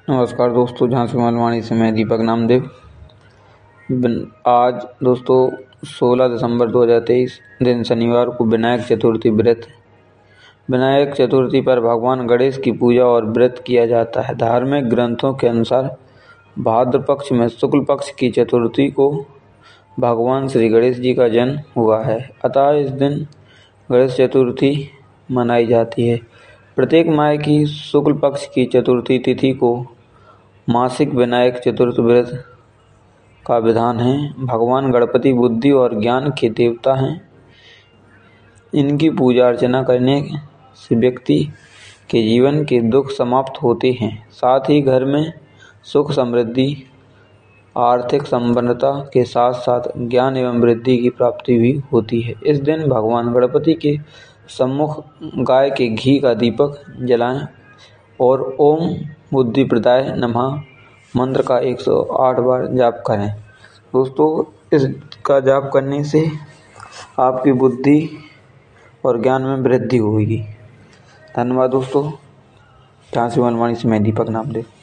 नमस्कार दोस्तों, झांसी मलवाणी से मैं दीपक नामदेव। आज दोस्तों 16 दिसंबर 2023 दिन शनिवार को विनायक चतुर्थी व्रत। विनायक चतुर्थी पर भगवान गणेश की पूजा और व्रत किया जाता है। धार्मिक ग्रंथों के अनुसार भाद्र पक्ष में शुक्ल पक्ष की चतुर्थी को भगवान श्री गणेश जी का जन्म हुआ है, अतः इस दिन गणेश चतुर्थी मनाई जाती है। प्रत्येक माह की शुक्ल पक्ष की चतुर्थी तिथि को मासिक विनायक चतुर्थी व्रत का विधान है। भगवान गणपति बुद्धि और ज्ञान के देवता हैं। इनकी पूजा अर्चना करने से व्यक्ति के जीवन के दुख समाप्त होते हैं, साथ ही घर में सुख समृद्धि, आर्थिक संपन्नता के साथ साथ ज्ञान एवं वृद्धि की प्राप्ति भी होती है। इस दिन भगवान गणपति के सम्मुख गाय के घी का दीपक जलाएं और ओम बुद्धि प्रदाय नमः मंत्र का 108 बार जाप करें। दोस्तों, इसका जाप करने से आपकी बुद्धि और ज्ञान में वृद्धि होगी। धन्यवाद दोस्तों। झांसी मलवाणी से मैं दीपक नामदेव।